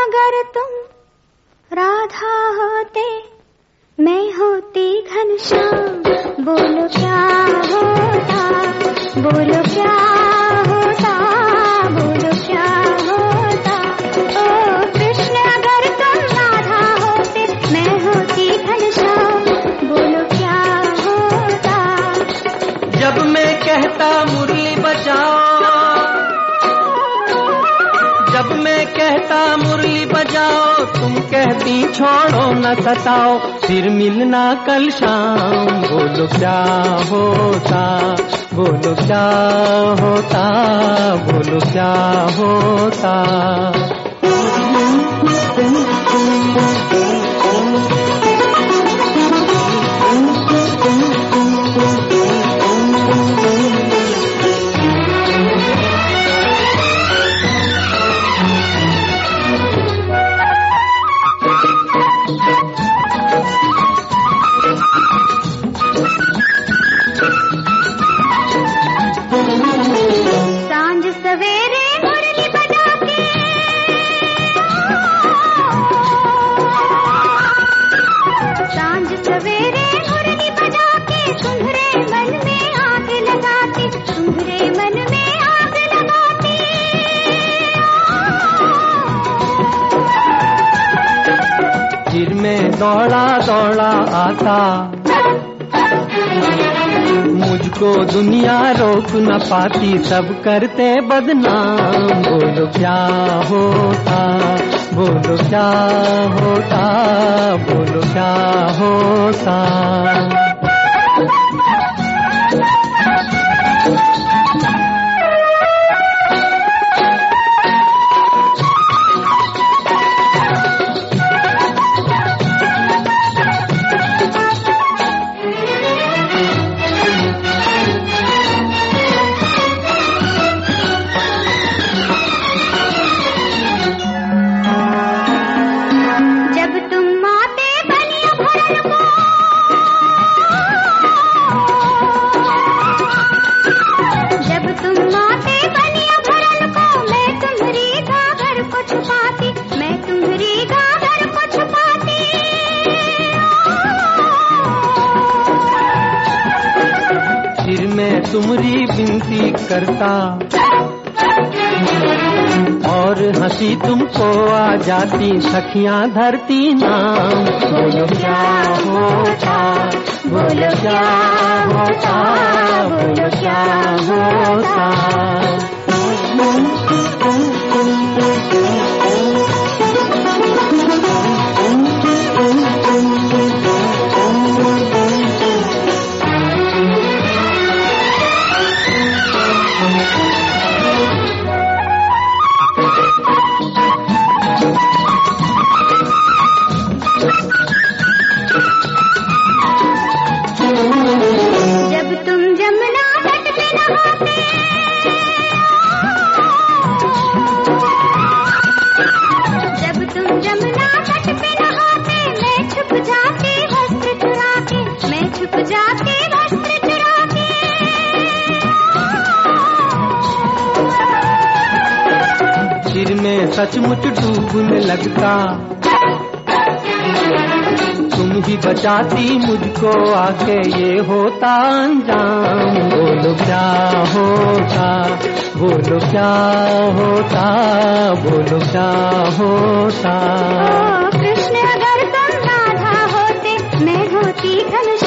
अगर तुम राधा होते, मैं होती घनश्याम, बोलो क्या होता, बोलो क्या होता, बोलो क्या होता। ओ कृष्ण अगर तुम राधा होते, मैं होती घनश्याम, बोलो क्या होता। जब मैं कहता मुरली बजाओ, जब मैं कहता मुरली बजाओ, तुम कहती छोड़ो न सताओ, फिर मिलना कल शाम, बोलो क्या होता, बोलो क्या होता, बोलो क्या होता। सांझ सवेरे मुरली बजा के, सांझ सवेरे मुरली बजा के, तुम्हारे मन में आग लगाती, तुम्हारे मन में आग लगाती। फिर मैं दौड़ा दौड़ा आता, मुझको दुनिया रोक न पाती, सब करते बदनाम, बोलो क्या होता, बोलो क्या होता, बोलो क्या होता। तुम्हारी विनती करता और हंसी तुमको आ जाती, सखियां धरती नाम, बोलो क्या होता, बोलो क्या होता, बोलो क्या होता। जब तुम जमुना तट पे नहाते, जब तुम जमुना तट पे नहाते, मैं छुप जाती वस्त्र चुरा के, मैं छुप जाती वस्त्र चुरा के। फिर मैं सचमुच डूबने लगता, तुम ही बचाती मुझको आके, ये होता अंजाम, बोलो क्या होता, बोलो क्या होता, बोलो क्या होता। ओ कृष्ण अगर तुम राधा होते, मैं होती घनश्याम।